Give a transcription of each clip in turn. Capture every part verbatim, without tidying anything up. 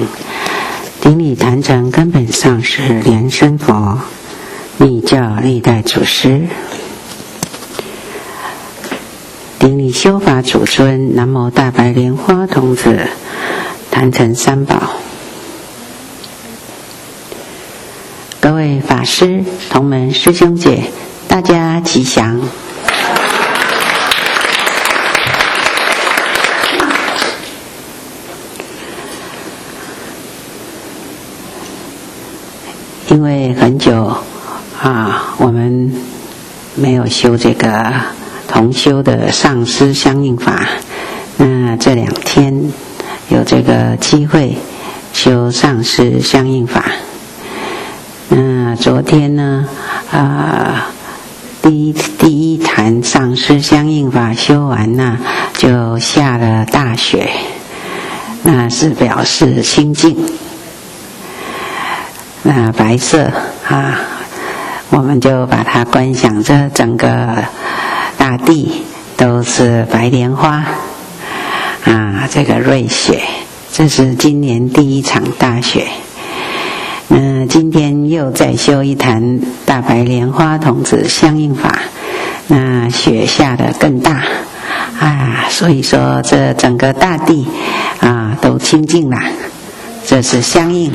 顶礼坛城根本上是莲生佛，密教历代祖师。顶礼修法主尊，南无大白莲花童子坛城三宝。各位法师、同门师兄姐，大家吉祥。因为很久啊，我们没有修这个同修的上师相应法，那这两天有这个机会修上师相应法。那昨天呢，啊，第一第一坛上师相应法修完呢，就下了大雪，那是表示心境。那白色啊，我们就把它观想着整个大地都是白莲花啊，这个瑞雪，这是今年第一场大雪。那今天又再修一坛大白莲花童子相应法，那雪下得更大啊，所以说这整个大地啊都清净了，这是相应。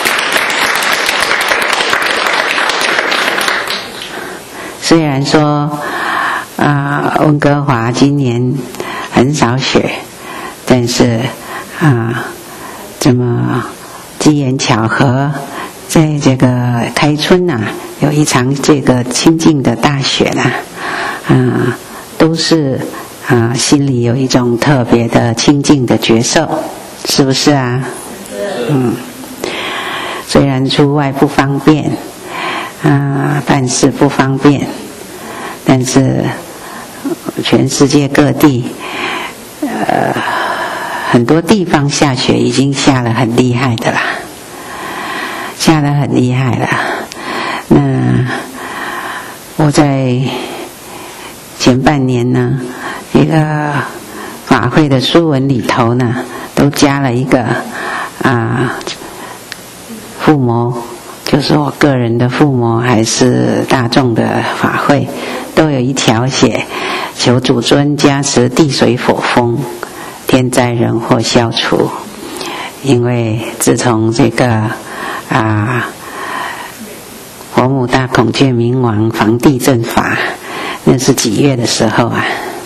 虽然说啊，温哥华今年很少雪，但是啊，这么机缘巧合，在这个开春呐、啊，有一场这个清净的大雪啦，啊，都是啊，心里有一种特别的清净的觉受，是不是啊？嗯，虽然出外不方便。啊，办事不方便，但是全世界各地，呃，很多地方下雪已经下了很厉害的啦，下得很厉害了。那我在前半年呢，一个法会的书文里头呢，都加了一个啊，附魔。就是我个人的附魔还是大众的法会，都有一条写求主尊加持地水火风，天灾人祸消除。因为自从这个啊佛母大孔雀明王防地震法，那是几月的时候啊？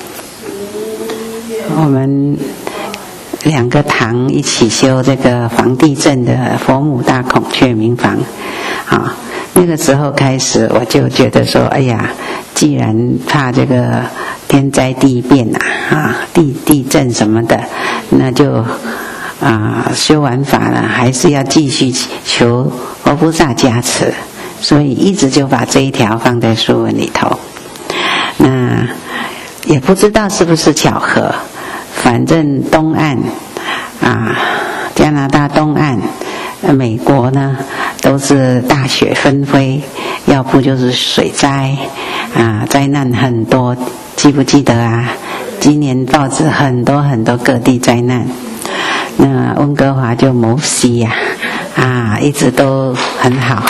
我们两个堂一起修这个防地震的佛母大孔雀明房，啊，那个时候开始我就觉得说，哎呀，既然怕这个天灾地变呐、啊，啊，地地震什么的，那就啊修完法了，还是要继续求佛菩萨加持，所以一直就把这一条放在书文里头。那也不知道是不是巧合。反正东岸啊，加拿大东岸，美国呢都是大雪纷飞，要不就是水灾啊，灾难很多，记不记得啊？今年报纸很多很多各地灾难，那温哥华就没事呀，啊，一直都很好。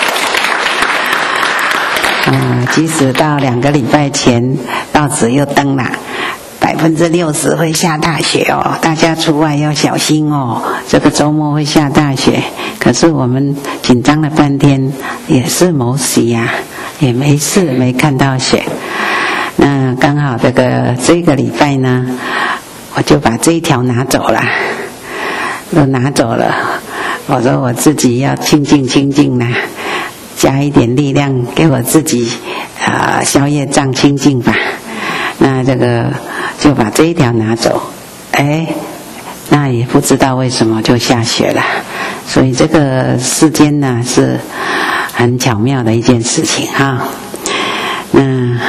啊，即使到两个礼拜前，报纸又登了。百分之六十会下大雪哦，大家出外要小心哦。这个周末会下大雪，可是我们紧张了半天，也是没事呀，也没事，没看到雪。那刚好这个这个礼拜呢，我就把这一条拿走了，都拿走了。我说我自己要清净清净啦，加一点力量给我自己啊、呃，消业障清净吧。那这个就把这一条拿走，哎，那也不知道为什么就下雪了，所以这个世间呢是很巧妙的一件事情哈。那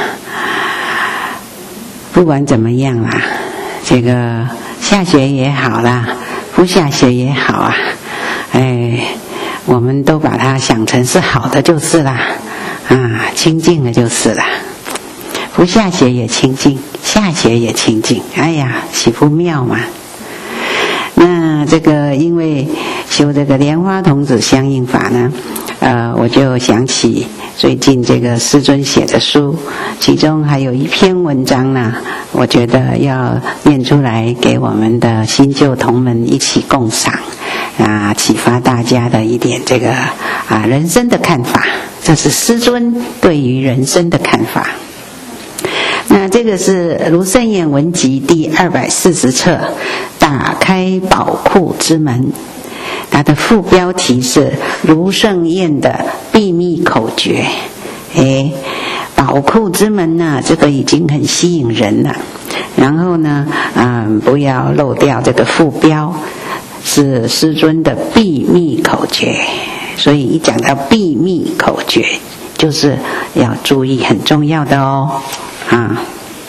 不管怎么样啦，这个下雪也好啦，不下雪也好啊，哎，我们都把它想成是好的就是啦，啊，清净的就是啦。不下雪也清净，下雪也清净，哎呀，岂不妙嘛？那这个因为修这个莲花童子相应法呢，呃，我就想起最近这个师尊写的书，其中还有一篇文章呢，我觉得要念出来给我们的新旧同门一起共赏，啊，启发大家的一点这个啊人生的看法，这是师尊对于人生的看法。那这个是《卢胜彦文集》第二百四十册，打开宝库之门。它的副标题是卢胜彦的秘密口诀。诶，宝库之门呢，这个已经很吸引人了。然后呢，嗯，不要漏掉这个副标，是师尊的秘密口诀。所以一讲到秘密口诀，就是要注意很重要的哦。啊，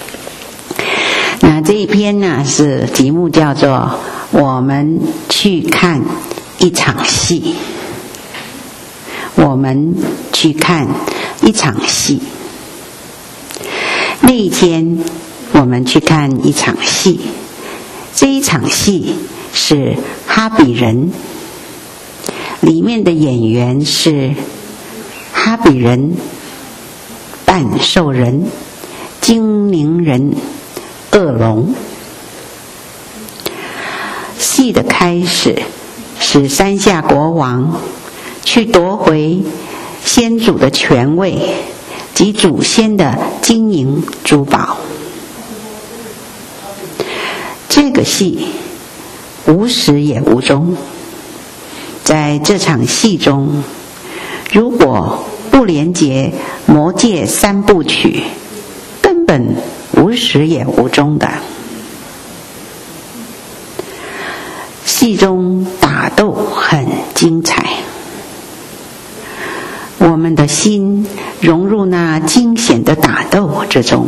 那这一篇呢是题目叫做我们去看一场戏。我们去看一场戏。那一天我们去看一场戏，这一场戏是哈比人，里面的演员是哈比人、半兽人、精灵人、恶龙。戏的开始是山下国王去夺回先祖的权位及祖先的金银珠宝。这个戏无始也无终，在这场戏中，如果不连结魔界三部曲，根本无始也无终的。戏中打斗很精彩，我们的心融入那惊险的打斗之中。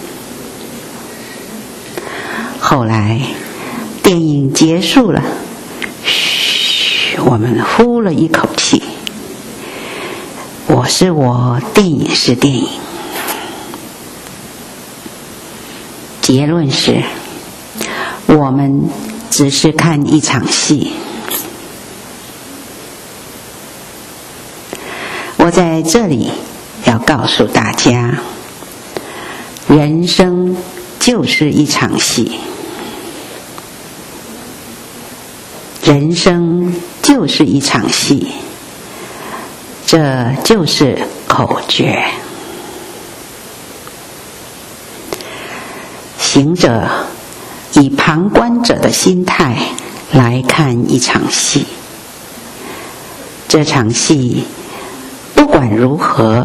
后来电影结束了，嘘，我们呼了一口气。我是我，电影是电影。结论是，我们只是看一场戏。我在这里要告诉大家，人生就是一场戏，人生就是一场戏，这就是口诀。行者以旁观者的心态来看一场戏，这场戏不管如何，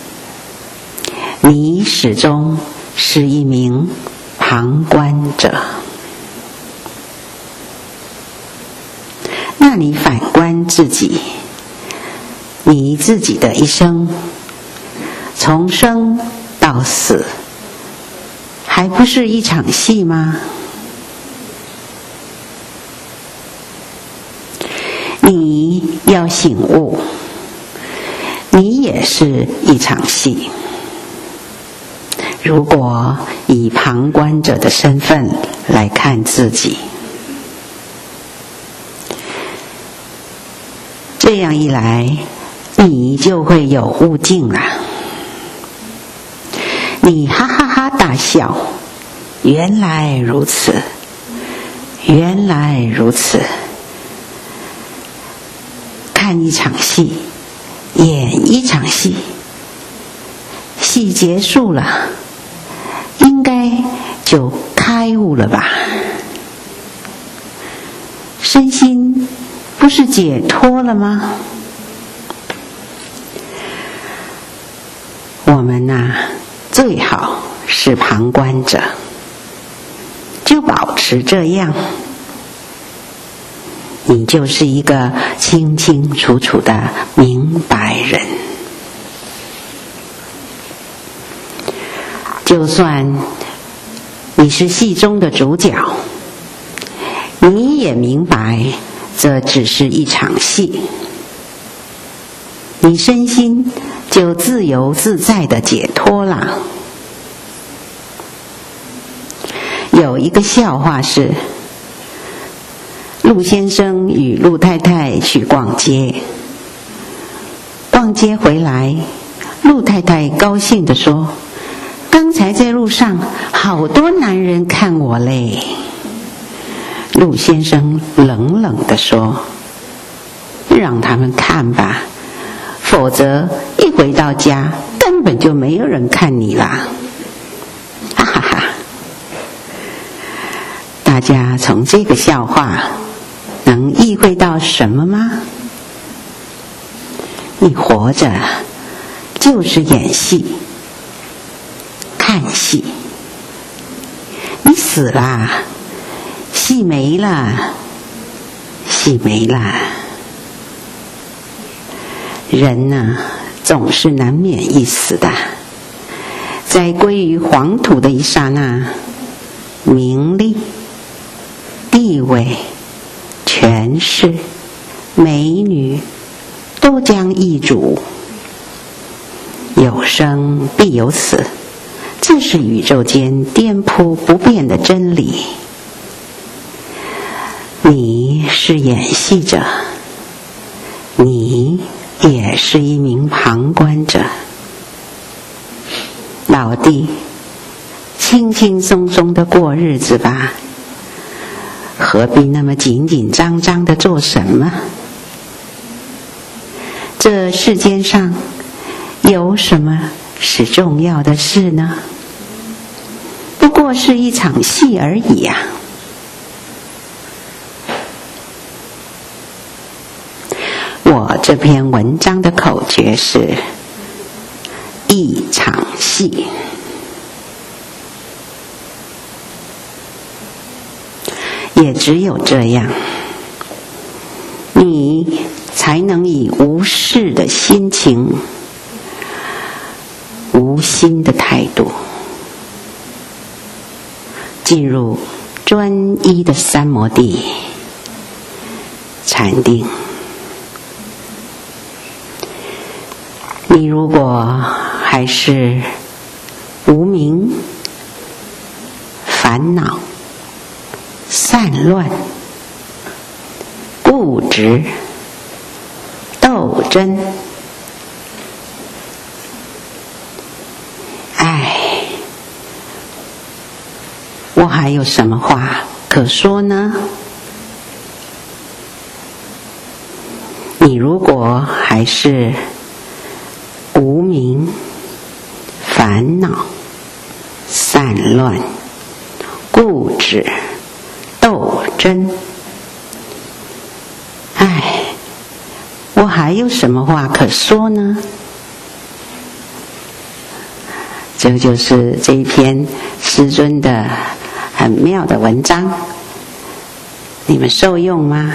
你始终是一名旁观者。那你反观自己，你自己的一生，从生到死，还不是一场戏吗？你要醒悟，你也是一场戏。如果以旁观者的身份来看自己，这样一来，你就会有悟境了。你哈哈哈大笑，原来如此，原来如此。看一场戏，演一场戏，戏结束了，应该就开悟了吧？身心不是解脱了吗？我们呐、啊，最好是旁观者，就保持这样，你就是一个清清楚楚的明白人。就算你是戏中的主角，你也明白这只是一场戏，你身心就自由自在的解脱了。有一个笑话是， 陆先生与陆太太去逛街，逛街回来，陆太太高兴地说：“刚才在路上好多男人看我嘞。”陆先生冷冷地说：“让他们看吧，否则一回到家根本就没有人看你啦。”哈哈哈！大家从这个笑话能意会到什么吗？你活着就是演戏、看戏；你死啦，戏没了，戏没了。人呢，总是难免一死的。在归于黄土的一刹那，名利、地位、权势、美女都将易主。有生必有死，这是宇宙间颠扑不变的真理。你是演戏者，你也是一名旁观者。老弟，轻轻松松的过日子吧，何必那么紧紧张张的做什么？这世间上有什么是重要的事呢？不过是一场戏而已啊。我这篇文章的口诀是一场戏。也只有这样，你才能以无事的心情、无心的态度，进入专一的三摩地禅定。你如果还是无明、烦恼、散乱、固执、斗争，唉，我还有什么话可说呢？你如果还是无明、烦恼、散乱、固执、斗争，唉，我还有什么话可说呢？这就是这一篇师尊的很妙的文章，你们受用吗？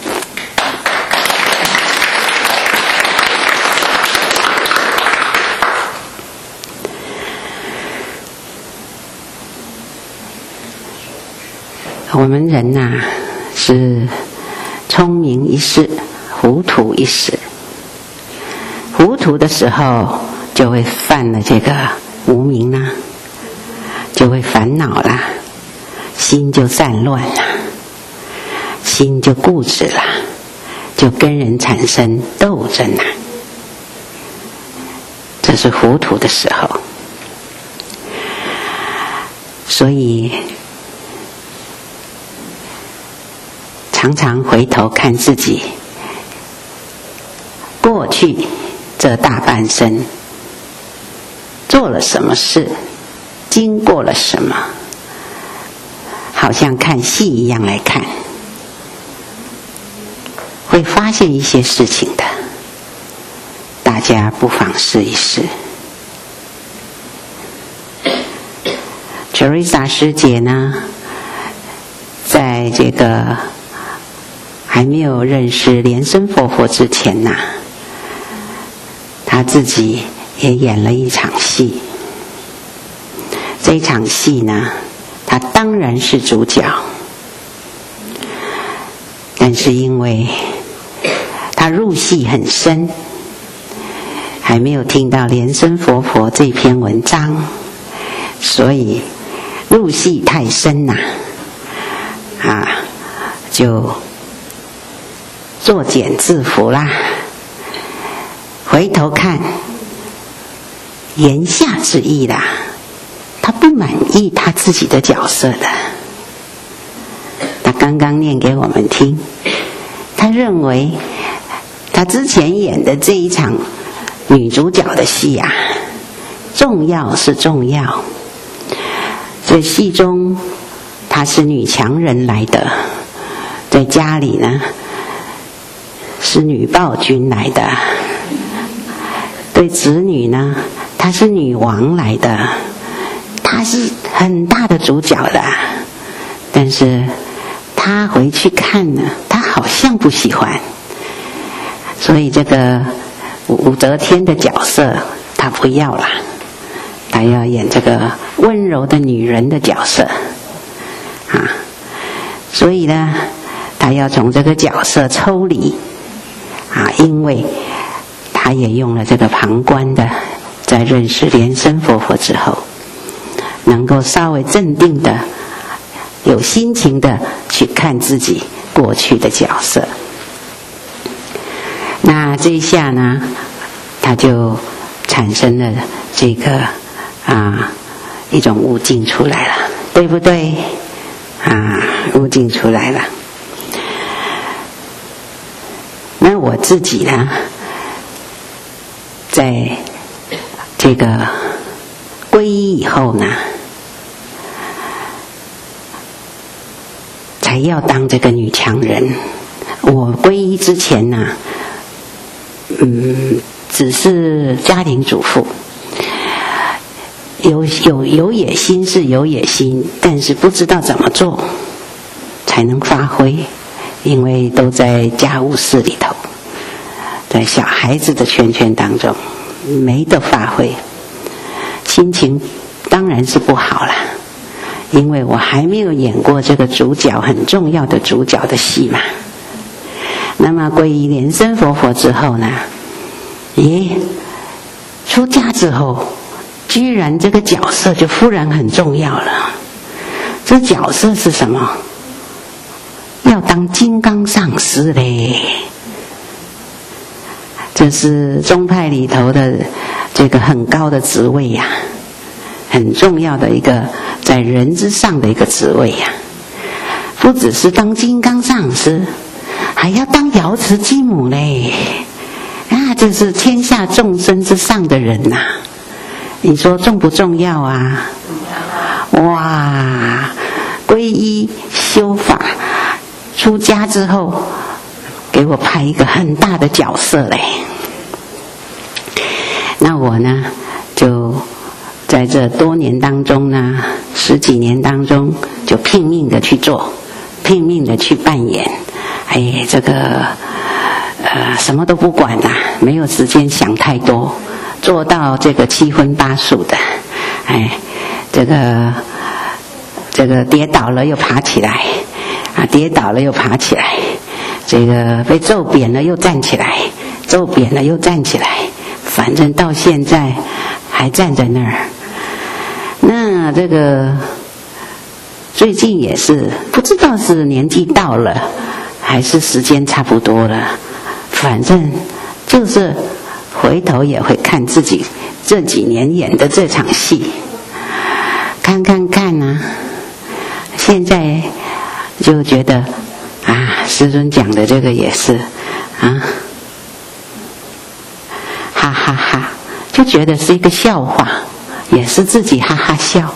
我们人呐、啊，是聪明一世，糊涂一时。糊涂的时候，就会犯了这个无明啦、啊，就会烦恼啦，心就散乱啦，心就固执啦，就跟人产生斗争啦。这是糊涂的时候。所以常常回头看自己过去这大半生做了什么事，经过了什么，好像看戏一样来看，会发现一些事情的。大家不妨试一试。Teresa 师姐呢，在这个还没有认识莲生佛佛之前呐、啊，他自己也演了一场戏。这一场戏呢，他当然是主角，但是因为他入戏很深，还没有听到莲生佛佛这篇文章，所以入戏太深呐、啊，啊，就作茧自缚啦。回头看，言下之意啦，他不满意他自己的角色的。他刚刚念给我们听，他认为他之前演的这一场女主角的戏啊，重要是重要，这戏中她是女强人来的，在家里呢是女暴君来的，对子女呢她是女王来的，她是很大的主角的。但是她回去看呢，她好像不喜欢，所以这个武则天的角色她不要啦，她要演这个温柔的女人的角色啊，所以呢她要从这个角色抽离啊，因为她也用了这个旁观的，在认识莲生活佛之后，能够稍微镇定的有心情的去看自己过去的角色。那这一下呢，他就产生了这个啊一种悟境出来了，对不对？啊，悟境出来了。那我自己呢，在这个皈依以后呢，才要当这个女强人。我皈依之前呢，嗯，只是家庭主妇，有有有野心是有野心，但是不知道怎么做才能发挥，因为都在家务事里头，在小孩子的圈圈当中，没得发挥，心情当然是不好啦，因为我还没有演过这个主角很重要的主角的戏嘛。那么皈依莲生活佛之后呢，咦，出家之后居然这个角色就忽然很重要了。这角色是什么？要当金刚上师嘞。这是宗派里头的这个很高的职位呀、啊，很重要的一个在人之上的一个职位呀、啊。不只是当金刚上师，还要当瑶池金母嘞。啊，这是天下众生之上的人呐、啊，你说重不重要啊？哇，皈依修法，出家之后，给我派一个很大的角色嘞。那我呢，就在这多年当中呢，十几年当中，就拼命的去做，拼命的去扮演。哎，这个。呃，什么都不管啦、啊，没有时间想太多，做到这个七荤八素的，哎，这个这个跌倒了又爬起来，啊，跌倒了又爬起来，这个被揍扁了又站起来，揍扁了又站起来，反正到现在还站在那儿。那这个最近也是不知道是年纪到了，还是时间差不多了。反正就是回头也会看自己这几年演的这场戏，看看看啊，现在就觉得啊，师尊讲的这个也是啊，哈哈哈哈，就觉得是一个笑话，也是自己哈哈笑，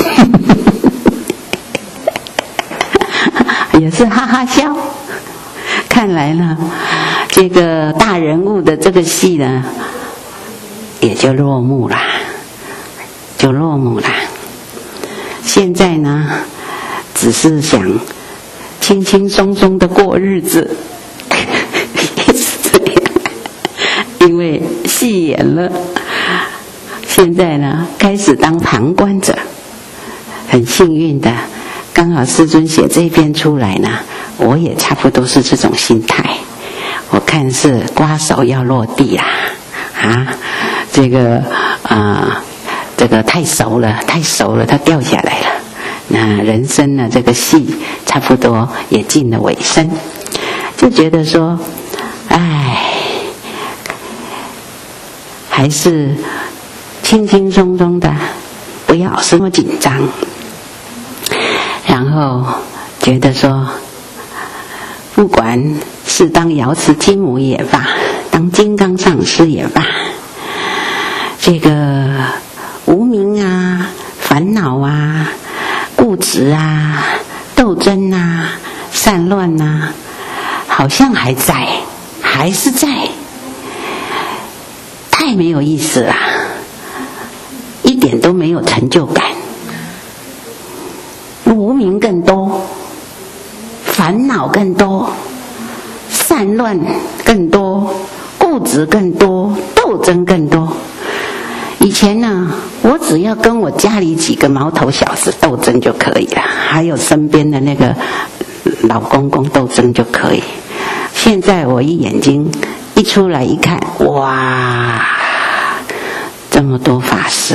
也是哈哈笑。看来呢，这个大人物的这个戏呢，也就落幕啦，就落幕啦。现在呢，只是想轻轻松松的过日子，也是这样。因为戏演了，现在呢，开始当旁观者。很幸运的，刚好师尊写这篇出来呢。我也差不多是这种心态，我看是瓜手要落地啦，啊，这个啊、呃，这个太熟了，太熟了，它掉下来了。那人生呢，这个戏差不多也进了尾声，就就觉得说，哎，还是轻轻松松的，不要这么紧张。然后觉得说，不管是当瑶池金母也罢，当金刚上师也罢，这个无明啊、烦恼啊、固执啊、斗争啊、散乱啊，好像还在，还是在，太没有意思了，一点都没有成就感。无明更多，烦恼更多，散乱更多，固执更多，斗争更多。以前呢，我只要跟我家里几个毛头小子斗争就可以了，还有身边的那个老公公斗争就可以。现在我一眼睛一出来一看，哇，这么多法师，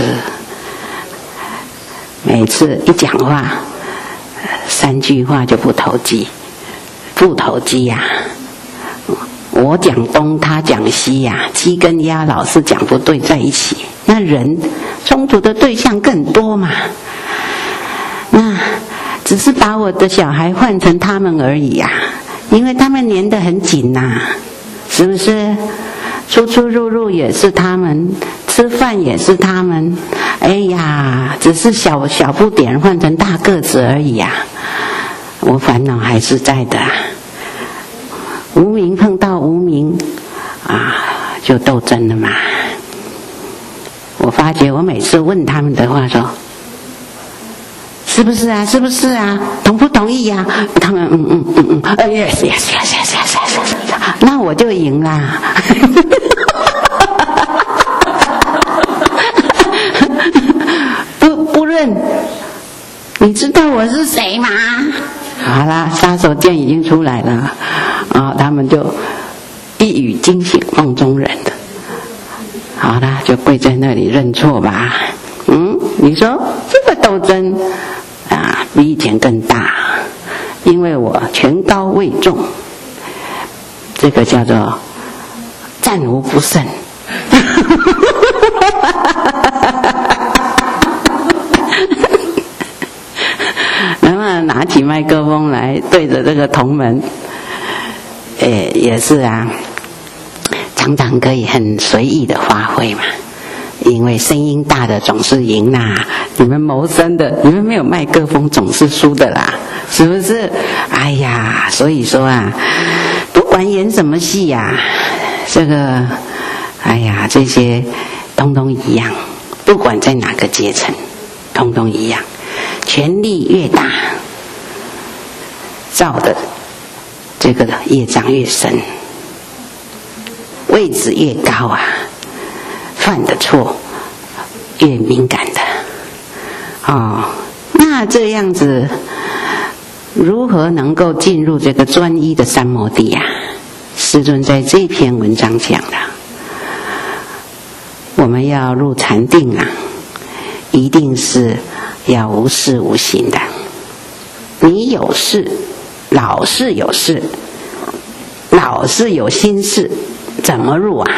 每次一讲话三句话就不投机，不投机呀、啊！我讲东，他讲西呀、啊，鸡跟鸭老是讲不对在一起，那人冲突的对象更多嘛。那只是把我的小孩换成他们而已呀、啊，因为他们粘得很紧呐、啊，是不是？出出入入也是他们，吃饭也是他们。哎呀，只是小小不点换成大个子而已呀、啊，我烦恼还是在的、啊。无明碰到无明啊，就斗争了嘛。我发觉我每次问他们的话说，是不是啊？是不是啊？同不同意呀、啊？他们嗯嗯嗯嗯，呃 yes yes yes yes yes yes， 那我就赢啦。不不认，你知道我是谁吗？好啦，杀手锏已经出来了啊！他们就一语惊醒梦中人的。好啦，就跪在那里认错吧。嗯，你说这个斗争啊，比以前更大，因为我权高位重，这个叫做战无不胜。然后拿起麦克风来对着这个同门，诶，也是啊，常常可以很随意的发挥嘛。因为声音大的总是赢啦，你们谋生的，你们没有麦克风总是输的啦，是不是？哎呀，所以说啊，不管演什么戏呀、啊，这个，哎呀，这些通通一样，不管在哪个阶层，通通一样。权力越大，造的这个业障越深，位置越高啊，犯的错越敏感的哦。那这样子如何能够进入这个专一的三摩地啊？师尊在这篇文章讲的，我们要入禅定啊，一定是要无事无心的。你有事，老是有事，老是有心事，怎么入啊？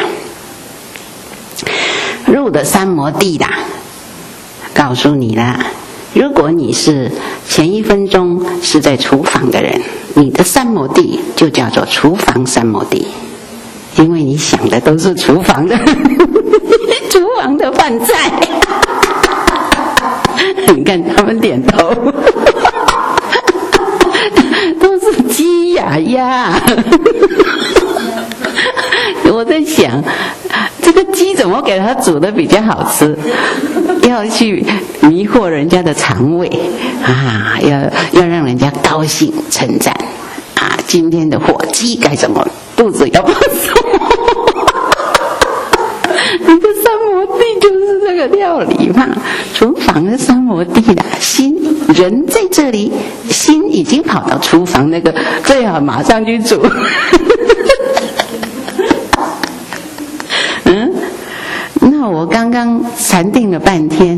入的三摩地啦，告诉你了。如果你是前一分钟是在厨房的人，你的三摩地就叫做厨房三摩地，因为你想的都是厨房的厨房的饭菜。你看他们点头，都是鸡呀鸭。我在想，这个鸡怎么给它煮的比较好吃？要去迷惑人家的肠胃啊，要要让人家高兴称赞啊！今天的火鸡该怎么？肚子要放松。你的三摩地就是这个料理嘛，厨房的三摩地啦，心人在这里，心已经跑到厨房那个，最好马上去煮。嗯，那我刚刚禅定了半天，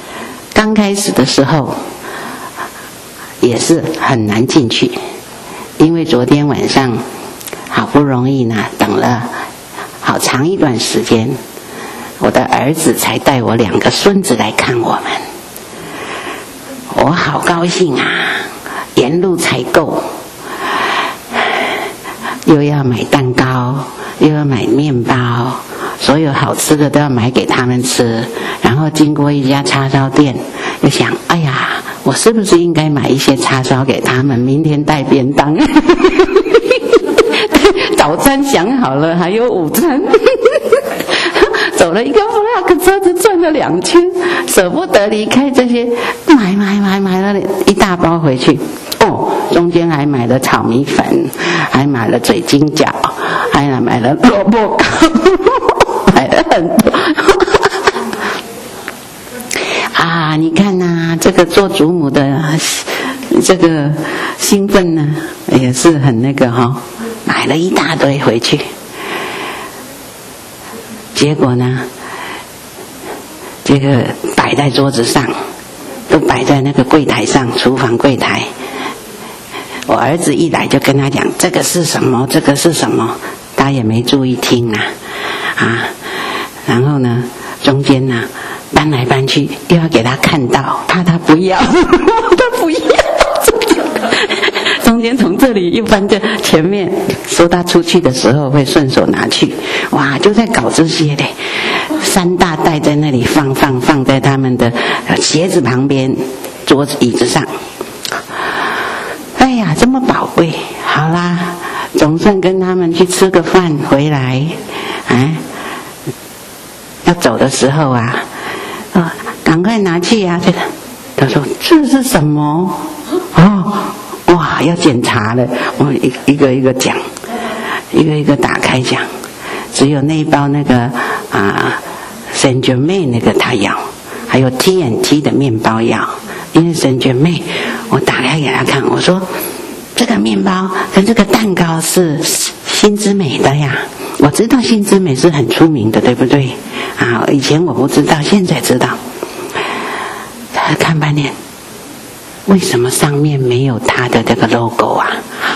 刚开始的时候也是很难进去， 因为昨天晚上好不容易呢，等了好长一段时间，我的儿子才带我两个孙子来看我们，我好高兴啊！沿路采购，又要买蛋糕，又要买面包，所有好吃的都要买给他们吃。然后经过一家叉烧店，又想，哎呀，我是不是应该买一些叉烧给他们，明天带便当？早餐想好了，还有午餐。走了一个 vlog 车子转了两圈，舍不得离开这些，买买买买了一大包回去。哦，中间还买了炒米粉，还买了水晶饺，还买了萝卜糕，买了很多。啊，你看呐、啊，这个做祖母的这个兴奋呢，也是很那个哈、哦，买了一大堆回去。结果呢，这个摆在桌子上，都摆在那个柜台上，厨房柜台。我儿子一来就跟他讲这个是什么，这个是什么，他也没注意听啊，啊，然后呢，中间呢搬来搬去，又要给他看到，怕他不要，他不要。中间从这里又翻着前面，说他出去的时候会顺手拿去，哇，就在搞这些嘞。三大袋在那里放放放在他们的鞋子旁边，桌子椅子上。哎呀，这么宝贵，好啦，总算跟他们去吃个饭回来，啊，要走的时候啊，啊，赶快拿去呀、啊！这个，他说这是什么？哦。哇，要检查了，我一一个一个讲，一个一个打开讲，只有那一包那个啊 Saint Germain 那个他要，还有 T N T 的面包要，因为 Saint Germain 我打开给他看，我说这个面包跟这个蛋糕是新之美的呀，我知道新之美是很出名的，对不对？啊，以前我不知道，现在知道。他看半天。为什么上面没有他的这个 logo 啊？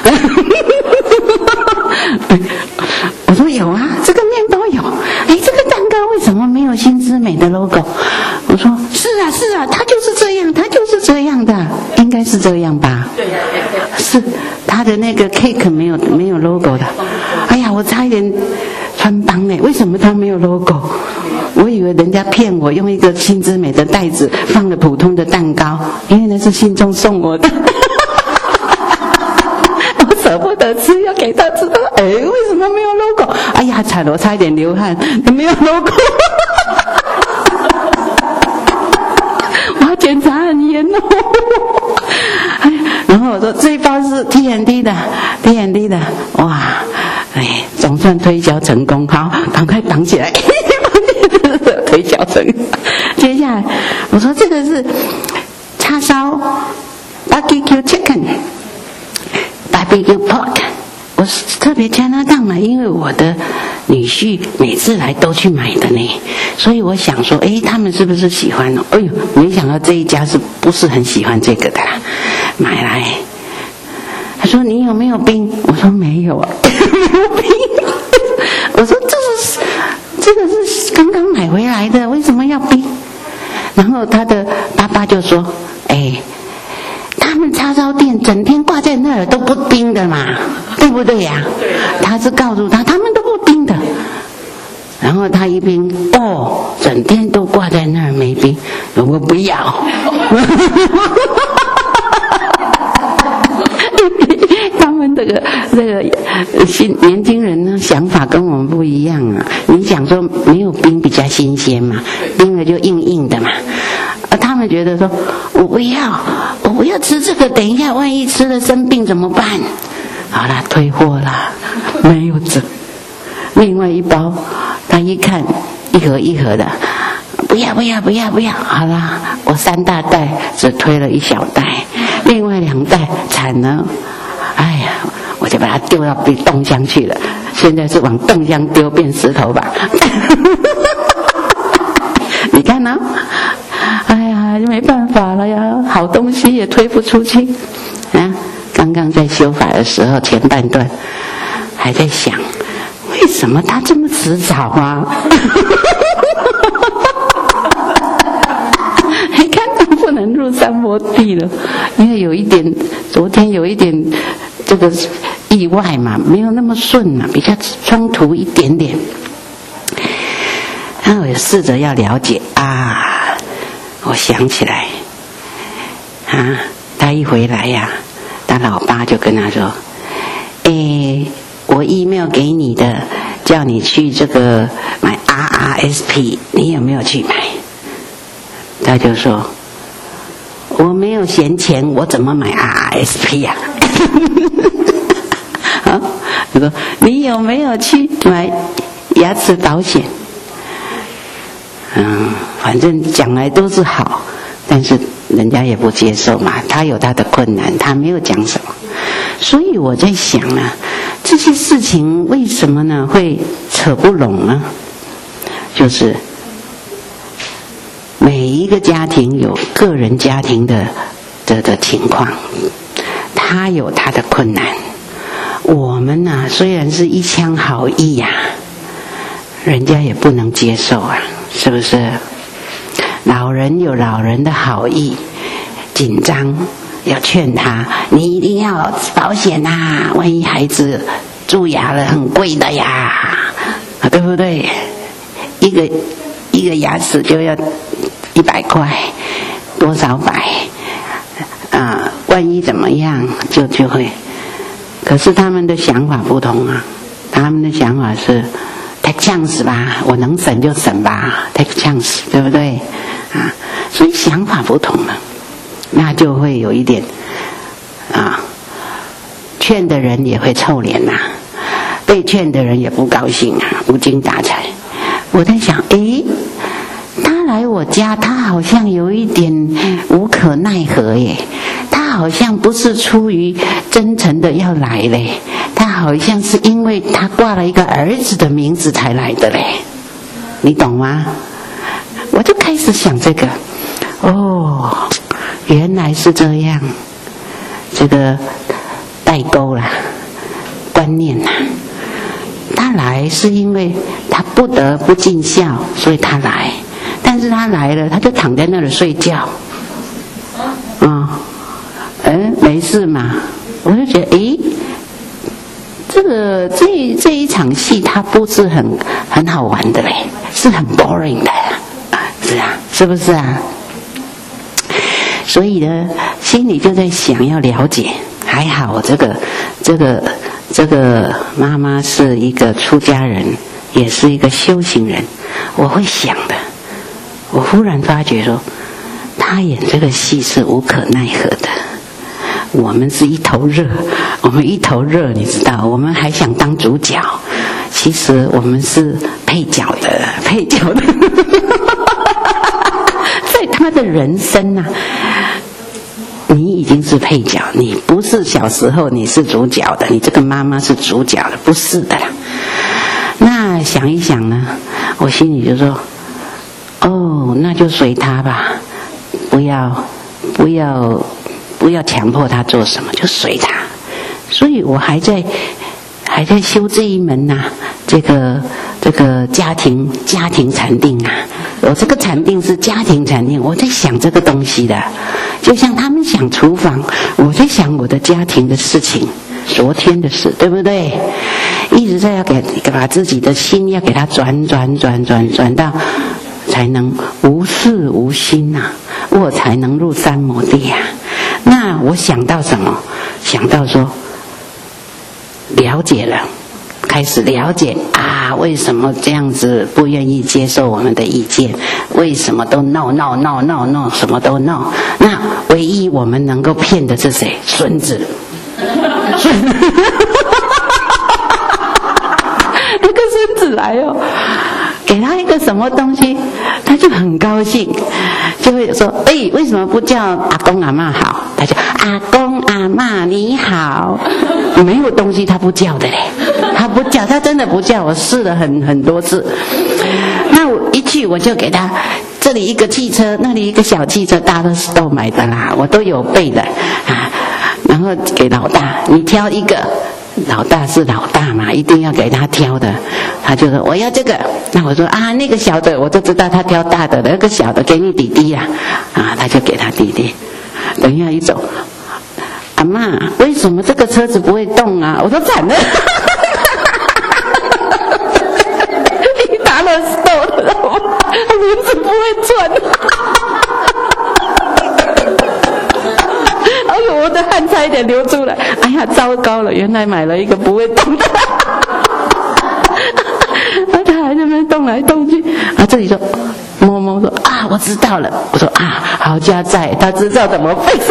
我说有啊，这个面包有。哎，这个蛋糕为什么没有新之美的 logo？ 我说是啊是啊，它就是这样，它就是这样的，应该是这样吧？是他的那个 cake 没有没有 logo 的。哎呀，我差一点穿帮呢，为什么它没有 logo？我以为人家骗我，用一个新之美的袋子放了普通的蛋糕，因为那是信众送我的，我舍不得吃，要给他吃。哎，为什么没有 logo？ 哎呀，惨了，我差一点流汗，没有 logo， 我要检查很严哦。哎，然后我说这一包是 T N T 的 ，T N T 的，哇，哎，总算推销成功，好，赶快绑起来。推销成功。接下来我说这个是叉烧 barbecue chicken barbecue pork， 我特别加拿大买，因为我的女婿每次来都去买的呢，所以我想说，哎，他们是不是喜欢哦？哎呦，没想到这一家是不是很喜欢这个的啦？买来，他说你有没有冰？我说没有啊，没有冰。我说这是。这个是刚刚买回来的，为什么要冰？然后他的爸爸就说：“哎，他们叉烧店整天挂在那儿都不冰的嘛，对不对呀、啊？”他是告诉他，他们都不冰的。然后他一冰，哦，整天都挂在那儿没冰，我不要。他们这个这个新年轻人呢，想法跟我们不一样啊。你讲说没有冰比较新鲜嘛，冰了就硬硬的嘛。而他们觉得说，我不要，我不要吃这个，等一下万一吃了生病怎么办？好啦，退货啦，没有这。另外一包，他一看一盒一盒的，不要不要不要不要，好啦，我三大袋只推了一小袋，另外两袋惨了。哎呀，我就把它丢到冻箱去了。现在是往冻箱丢，变石头吧。你看呢、啊？哎呀，没办法了呀，好东西也推不出去啊！ 刚刚在修法的时候，前半段还在想，为什么他这么迟早啊？还看到不能入三摩地了，因为有一点，昨天有一点这个意外嘛，没有那么顺嘛，比较冲突一点点。然后我试着要了解啊，我想起来啊，他一回来呀、啊，他老爸就跟他说：“诶，我 email 给你的，叫你去这个买 R R S P， 你有没有去买？”他就说：“我没有闲钱，我怎么买 R R S P 呀、啊？”啊，他说：“你有没有去买牙齿保险？”嗯，反正讲来都是好，但是人家也不接受嘛，他有他的困难，他没有讲什么。所以我在想呢，这些事情为什么呢会扯不拢呢？就是每一个家庭有个人家庭的的的情况，他有他的困难。我们呢、啊，虽然是一腔好意呀、啊，人家也不能接受啊。是不是？老人有老人的好意，紧张要劝他，你一定要保险啊！万一孩子蛀牙了，很贵的呀，对不对？一个一个牙齿就要一百块，多少百啊？万一怎么样，就就会。可是他们的想法不同啊，他们的想法是。take chance 吧，我能省就省吧 ，take chance， 对不对？啊，所以想法不同了，那就会有一点啊，劝的人也会臭脸呐、啊，被劝的人也不高兴啊，无精打采。我在想，诶，他来我家，他好像有一点无可奈何耶，他好像不是出于真诚的要来嘞。他好像是因为他挂了一个儿子的名字才来的嘞，你懂吗？我就开始想这个，哦，原来是这样，这个代沟啦，观念啦。他来是因为他不得不尽孝，所以他来，但是他来了，他就躺在那里睡觉，啊、嗯，哎，没事嘛，我就觉得，诶。这个这这一场戏，它不是很很好玩的嘞，是很 boring 的，是啊，是不是啊？所以呢，心里就在想要了解。还好这个这个这个妈妈是一个出家人，也是一个修行人，我会想的。我忽然发觉说，她演这个戏是无可奈何的。我们是一头热，我们一头热，你知道，我们还想当主角，其实我们是配角的，配角的。在他的人生啊，你已经是配角，你不是小时候你是主角的，你这个妈妈是主角的，不是的啦。那想一想呢，我心里就说，哦，那就随他吧，不要，不要。不要强迫他做什么，就随他。所以我还在还在修这一门呐、啊，这个这个家庭家庭禅定啊。我这个禅定是家庭禅定，我在想这个东西的，就像他们想厨房，我在想我的家庭的事情，昨天的事，对不对？一直在要给把自己的心要给它转转转转转到，才能无事无心呐、啊，我才能入三摩地呀、啊。那我想到什么？想到说，了解了，开始了解啊，为什么这样子不愿意接受我们的意见？为什么都 no no no no no 什么都 no？ 那唯一我们能够骗的是谁？孙子。那个孙子来哦，给他一个什么东西，他就很高兴，就会说：“哎、欸，为什么不叫阿公阿嬷好？”他就阿公阿嬷你好，没有东西他不叫的嘞，他不叫，他真的不叫。我试了很很多次，那我一去我就给他这里一个汽车，那里一个小汽车，大家都是都买的啦，我都有备的啊。 然后给老大，你挑一个。老大是老大嘛，一定要给他挑的。他就说我要这个，那我说啊，那个小的我就知道他挑大的，那个小的给你弟弟呀，啊，他就给他弟弟。等一下一走，阿嬷，为什么这个车子不会动啊？我说惨了，你打了手了，轮子不会转。哎呦，我的汗差一点流出来！哎呀，糟糕了，原来买了一个不会动的，他还在那边动来动去。啊，这里说摸摸说啊，我知道了。我说啊，好家在，他知道怎么飞。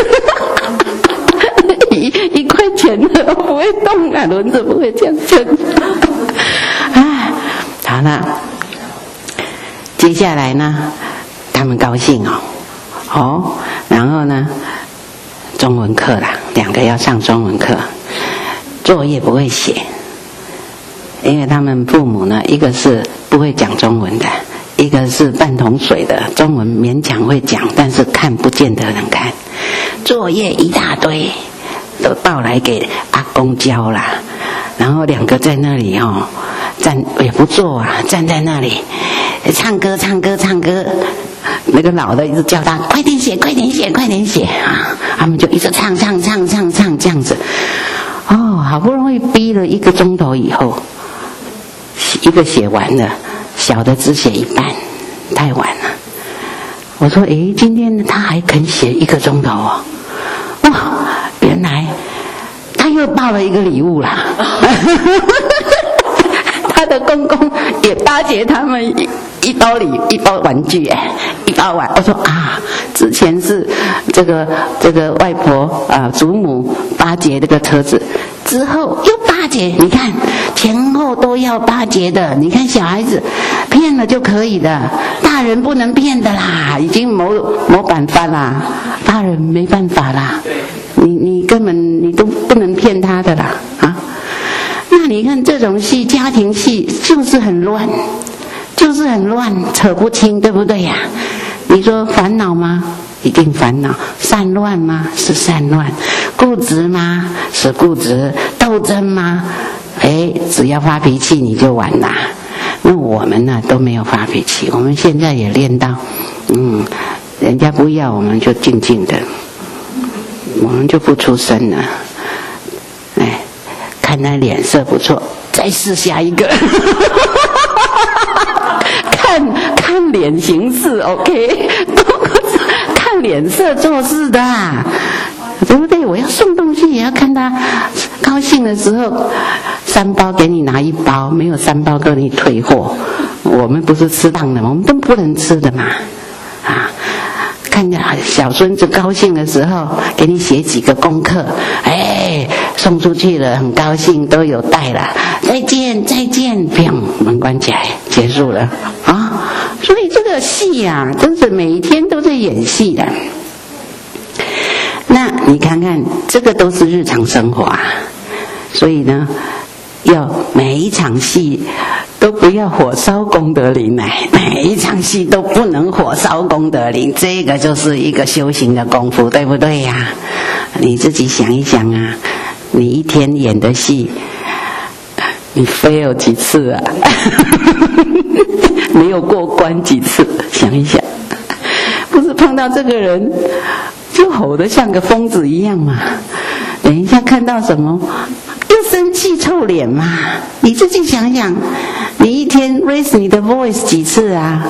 一一块钱的不会动啊，轮子不会这样撑。哎，好了，接下来呢，他们高兴哦，哦，然后呢？中文课啦，两个要上中文课，作业不会写，因为他们父母呢，一个是不会讲中文的，一个是半桶水的，中文勉强会讲，但是看不见得能看，作业一大堆，都抱来给阿公教啦，然后两个在那里哦，站也不坐啊，站在那里唱歌唱歌唱歌。那个老的一直叫他快点写快点写快点写啊，他们就一直唱唱唱唱唱这样子。哦，好不容易逼了一个钟头以后，一个写完了，小的只写一半，太晚了。我说诶，今天他还肯写一个钟头哦，哇，原来他又抱了一个礼物啦。他的公公也巴结他们一一包礼一包玩具哎，一包玩。我说啊，之前是这个这个外婆啊祖母巴结这个车子，之后又巴结，你看前后都要巴结的。你看小孩子骗了就可以的，大人不能骗的啦，已经谋谋办法啦，大人没办法啦，你你根本你都不能骗他的啦啊。那你看这种戏，家庭戏就是很乱，就是很乱，扯不清，对不对呀？你说烦恼吗？一定烦恼。散乱吗？是散乱。固执吗？是固执。斗争吗？哎，只要发脾气你就完啦。那我们呢都没有发脾气，我们现在也练到，嗯，人家不要我们就静静的，我们就不出声了。哎。看他脸色不错，再试下一个。看看脸行事 ，OK， 看脸色做事的、啊，对不对？我要送东西也要看他高兴的时候，三包给你拿一包，没有三包给你退货。我们不是吃当的嘛，我们都不能吃的嘛，啊。看着小孙子高兴的时候，给你写几个功课，哎，送出去了，很高兴，都有带了。再见，再见，砰，门关起来，结束了啊！所以这个戏呀、啊，真是每一天都在演戏的。那你看看，这个都是日常生活啊，所以呢，要每一场戏。都不要火烧功德林来，每一场戏都不能火烧功德林，这个就是一个修行的功夫，对不对呀、啊？你自己想一想啊，你一天演的戏，你 fail 几次啊？没有过关几次？想一想，不是碰到这个人就吼得像个疯子一样嘛？等一下看到什么？生气臭脸嘛，你自己想想，你一天 raise 你的 voice 几次啊？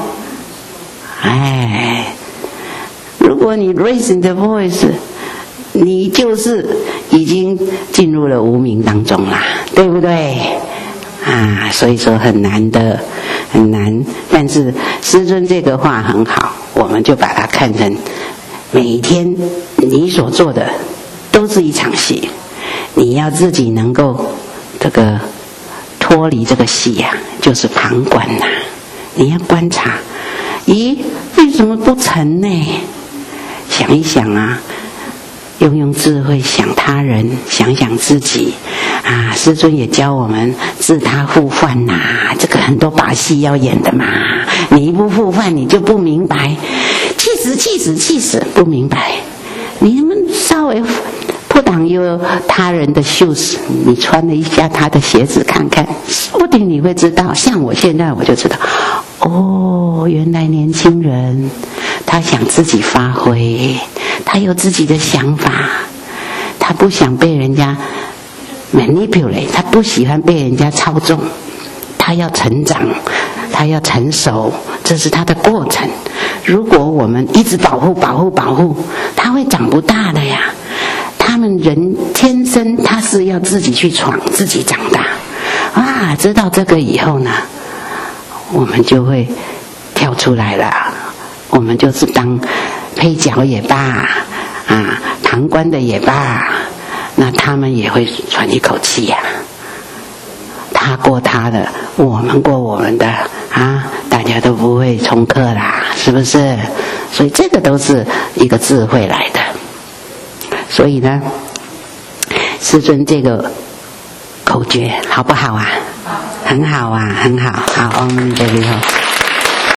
哎，如果你 raise 你的 voice， 你就是已经进入了无明当中啦，对不对？啊，所以说很难的，很难。但是师尊这个话很好，我们就把它看成每一天你所做的都是一场戏。你要自己能够这个脱离这个戏呀、啊，就是旁观呐、啊。你要观察，咦，为什么不成呢？想一想啊，用用智慧想他人，想想自己啊。师尊也教我们自他互换呐、啊，这个很多把戏要演的嘛。你一不互换，你就不明白，气死气死气死，不明白。你们稍微不挡有他人的袖子，你穿了一下他的鞋子看看，说不定你会知道。像我现在我就知道，哦，原来年轻人他想自己发挥，他有自己的想法，他不想被人家 manipulate， 他不喜欢被人家操纵，他要成长，他要成熟，这是他的过程。如果我们一直保护保护保护，他会长不大的呀。他们人天生他是要自己去闯，自己长大啊。知道这个以后呢，我们就会跳出来了，我们就是当配角也罢啊，旁观的也罢，那他们也会喘一口气呀、啊。他过他的，我们过我们的啊，大家都不会冲克啦，是不是？所以这个都是一个智慧来的。所以呢，师尊这个口诀好不好啊？很好啊，很好。好，我们这里头。